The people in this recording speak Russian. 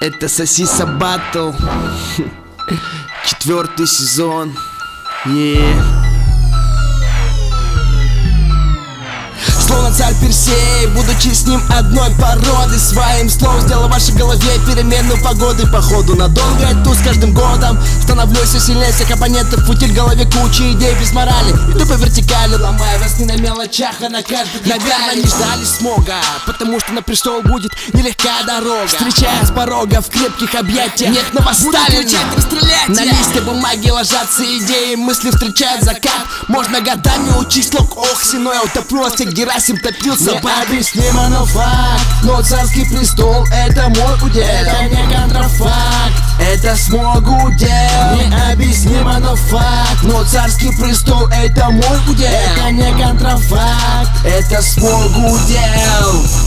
Это Сосиса Баттл, 4-й сезон. Словно царь Персей, будучи с ним одной породы, своим словом сделал в вашей голове перемену погоды. Походу надолго эту с каждым годом становлюсь все сильнее всех оппонентов. Утиль в голове куча идей без морали, иду по вертикали, ломая вас не на мелочах, а на каждой детали. Наверное, не ждали смога, потому что на престол будет нелегкая дорога. Встречая с порога в крепких объятиях, нет новоставлено, расстрелять. На листе бумаги ложатся идеи, мысли встречают закат. Можно годами учить слог, ох, синой я утоплю вас всех, Герасим топился. Необъяснимо, но факт, но царский престол — это мой удел. Это не контрафакт, это смог удел. Необъяснимо, но факт, но царский престол — это мой удел. Это не контрафакт, это смог удел.